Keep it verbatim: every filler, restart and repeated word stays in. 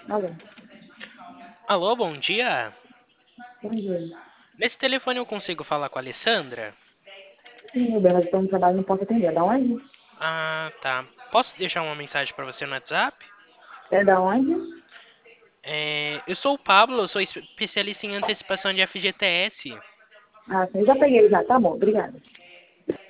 Alô, Alô, bom dia. bom dia. Nesse telefone eu consigo falar com a Alessandra? Sim, meu bem, mas estou no trabalho, não posso atender. É da onde? Ah, tá. Posso deixar uma mensagem para você no WhatsApp? É da onde? É, eu sou o Pablo, eu sou especialista em antecipação de F G T S. Ah, sim, já peguei já. Tá bom, obrigada.